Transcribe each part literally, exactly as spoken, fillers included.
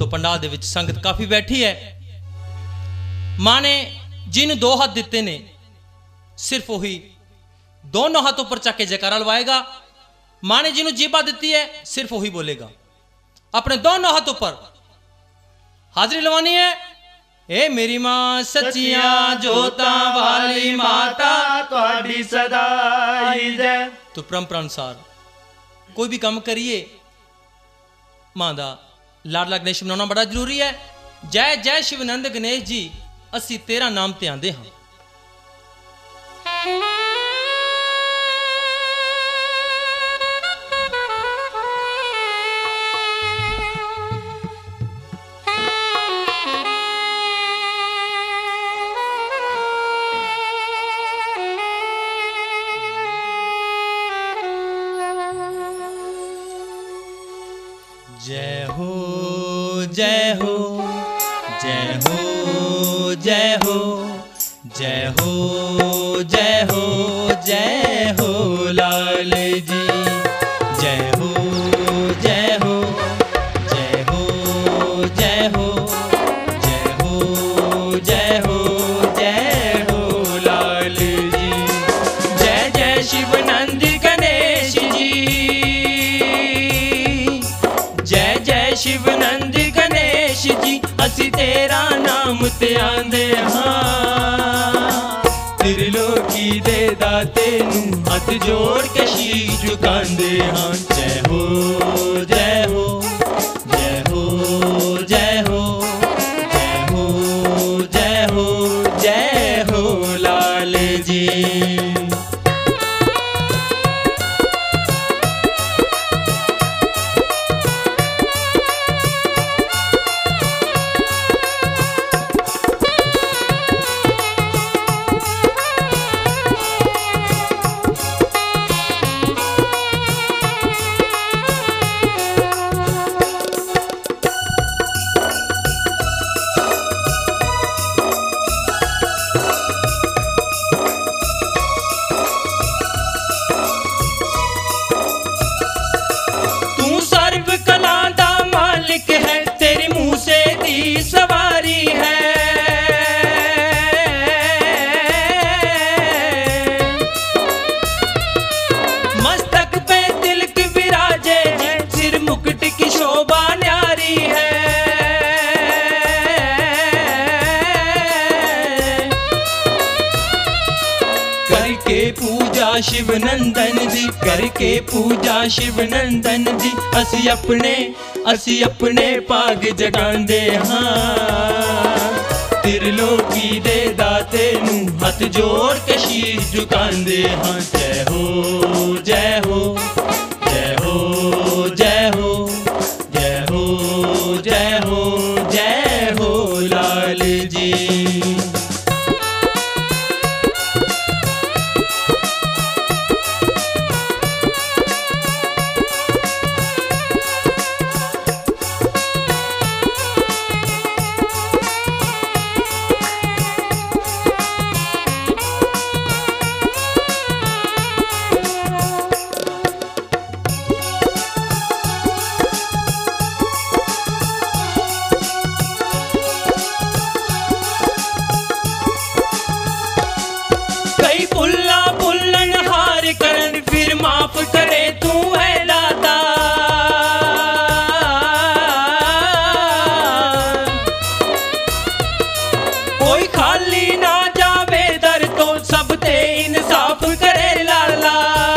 तो पंडाल दे विच संगत काफी बैठी है। मां ने जिन दो हाथ दिते ने सिर्फ वही दोनों हाथों पर चक के जयकारा लवाएगा। मां ने जिन्हों जीभा दी है सिर्फ वही बोलेगा। अपने दोनों हाथों पर हाजरी लवानी है। ए मेरी मां सच्चिया जोता वाली माता तुहाडी सदा ही जय। तो परंपरा अनुसार कोई भी काम करिए मां दा लाडला गणेश मनाना बड़ा जरूरी है। जय जय शिवानंद गणेश जी असी तेरा नाम ते आंदे हां। जय हो जय हो जय हो जय हो जय हो जय हो जय हो लाल जी। जय हो जय हो जय हो जय हो जय हो जय हो जय हो लाल जी। जय जय शिवानंद गणेश जी। जय जय शिवानंद गणेश जी असी तेरा नाम ते आंदे हां। त्रिलोकी दे दाते नू हथ जोड़ के शीश झुकांदे हां। जय हो जय हो जय हो जय हो जय हो जय हो जय हो लाल जी। शिवनंदन जी करके पूजा शिवनंदन जी असी अपने असी अपने भाग जगांदे हां। त्रिलोकी दे दाते नू हथ जोड़ के शीश झुकांदे हां। जय हो जय हो जय हो जय हो जय हो जय हो जय हो लाल जी। माफ करे तू है दाता। कोई खाली ना जावे दर तो सब ते इंसाफ करे लाला।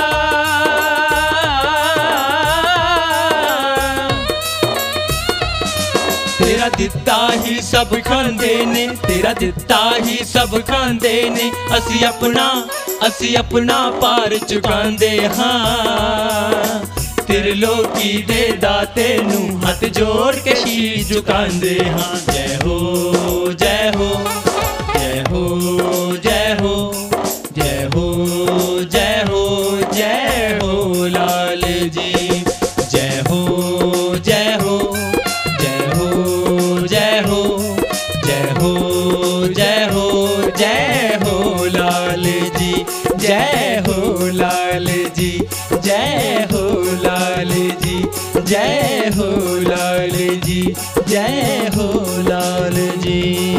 तेरा दिता ही सब खांदे ने तेरा दिता ही सब खांदे ने असी अपना असी अपना पार चुकांदे हां। त्रिलोकी दे दाते नू हथ जोड़ के शीश झुकांदे हां। जय हो जय हो जय हो जय हो जय हो जय हो जय हो लाल जी। जय हो जय हो जय हो जय हो जय हो जय हो जय हो लाल जी। जय हो लाल जी जय हो लाल जी जय हो लाल जी, जय हो लाल जी।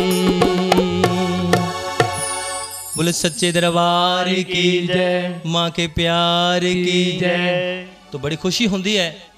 बोले सच्चे दरबार की जय, माँ के प्यार की जय। तो बड़ी खुशी होंदी है